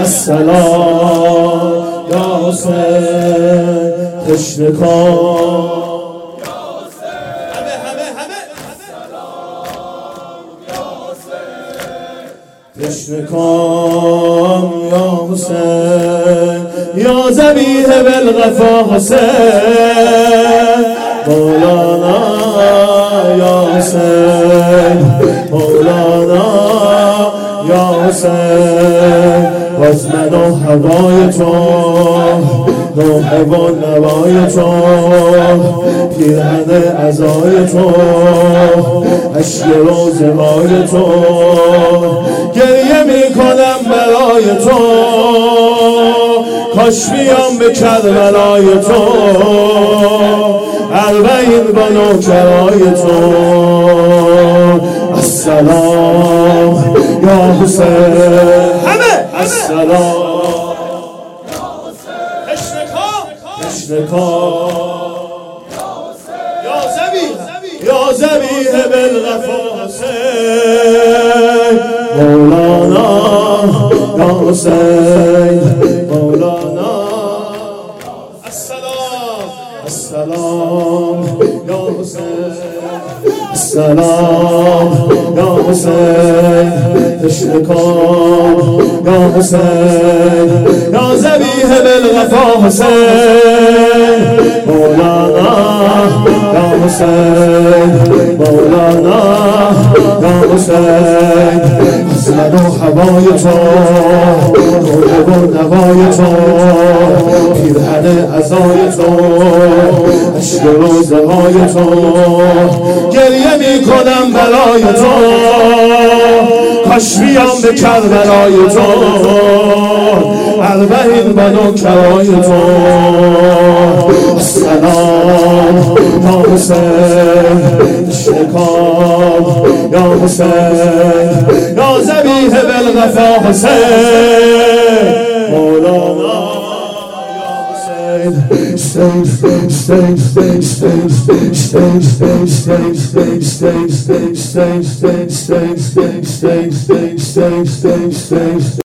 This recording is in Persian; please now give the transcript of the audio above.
السلام یا حسین تشنه کن تشنه کن یا حسین یا ذبیح بالغفا حسین مولانا یا حسین مولانا یا حسین باز من و هوای تو نوح و نوای تو پیرهن عزای تو اشک روزهای تو گریه میکنم برای تو کاش بیام به کربلای تو اربعین با نوکرای تو السلام یا حسین همه السلام تشنه کن یا ذبیح بالغفا حسین مولانا یا حسین مولانا السلام یا حسین السلام یا حسین تشنه کن یا حسین یا ذبیح بالغفا حسین مولانا یا حسین مولانا یا حسین حسن و هوای تو نور و نوای تو پیرهن عزای تو اشک روزهای تو گریه میکنم برای تو کاش بیام به کربلای تو اربعین با نوکرای تو السلام یا حسین تشنه کن یا حسین یا ذبیح بالغفا حسین مولانا stay